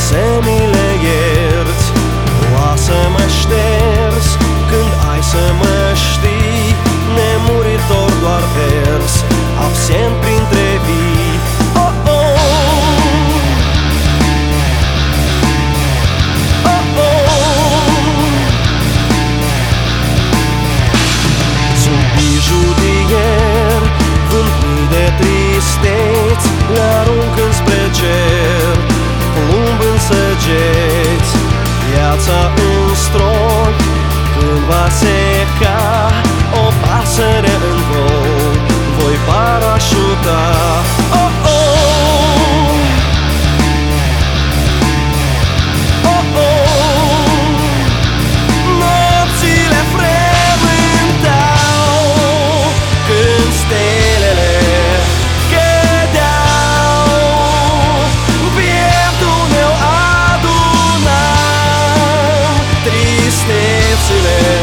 să mi le ierți. Lasă-mă șters când ai să mă știi, nemuritor doar vers, absent printre vii. Oh, oh. Oh, oh. Sunt bijudier, vânt mii de tristeți, le arunc înspre cer, plumb în săgeți. Viața în stroi, când va seca, o pasăre în vol voi parașuta. Oh, oh. Oh, oh. Nopțile frământau când stelele cădeau, pieptul meu adunam tristețile.